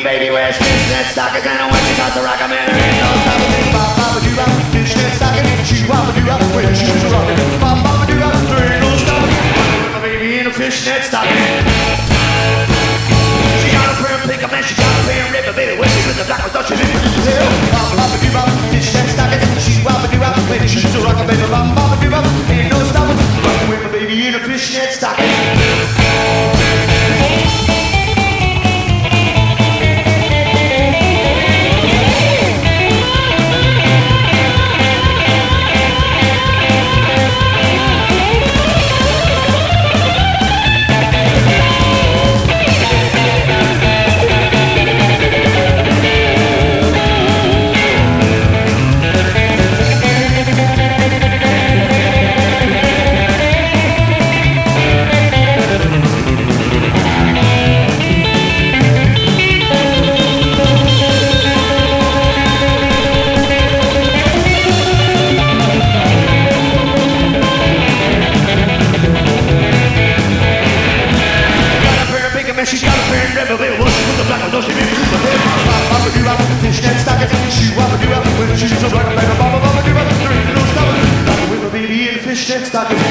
baby wears fishnet stockings, and when she starts to rock 'em, and there ain't no stopping me. Bop-bop-a-doo-bop, fishnet stockings, shoe-wop-a-doo-bop, when she's rocking. Bop-bop-a-doo-bop, there ain't no stopping me. My baby in a fishnet stocking. She got a pair of pink, man, she got a pair of red, but baby, when she with the black, I thought she didn't do hell. Bop-bop-a-doo-bop, fishnet stockings, shoe-wop-a-doo-bop, when she's rocking, baby. Bop-bop-a-doo-bop, ain't no stopping. Rocking with my baby in a fishnet stocking. She's got a pair of red, but baby, once she put the black on, don't she make me lose my head? Bop-bop-a-doo-bop, fishnet stockings, shoe-wop-a-doo-bop, when she's so rockin', baby, bop-bop-a-doo-bop, there ain't no stopping. Rockin' with my baby in a fishnet stocking.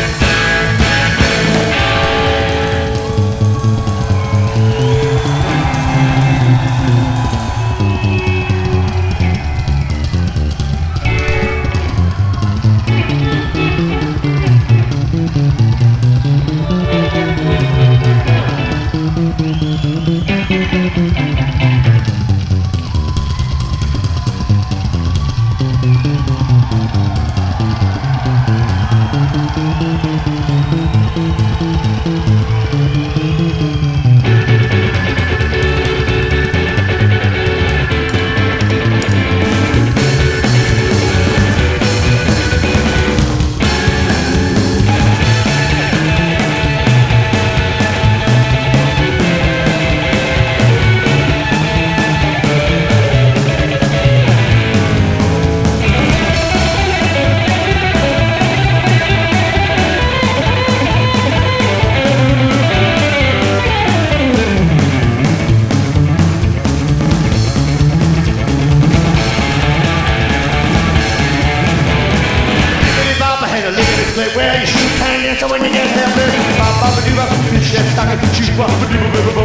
Well, you shoot kind of so when you get there, baby. Bop-bop-a-doo-bop, fishnet stocking, shoot-wop-a-doo-bop,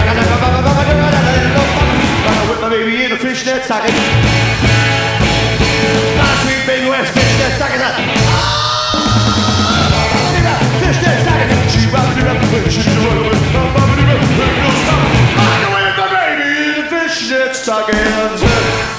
rockin' with my baby in a fishnet stocking. My sweet baby wears fishnet stockings. Fishnet stocking, shoot-wop-a-doo-bop, shoot-wop-a-doo-bop, rockin' with my baby in a fishnet stockings.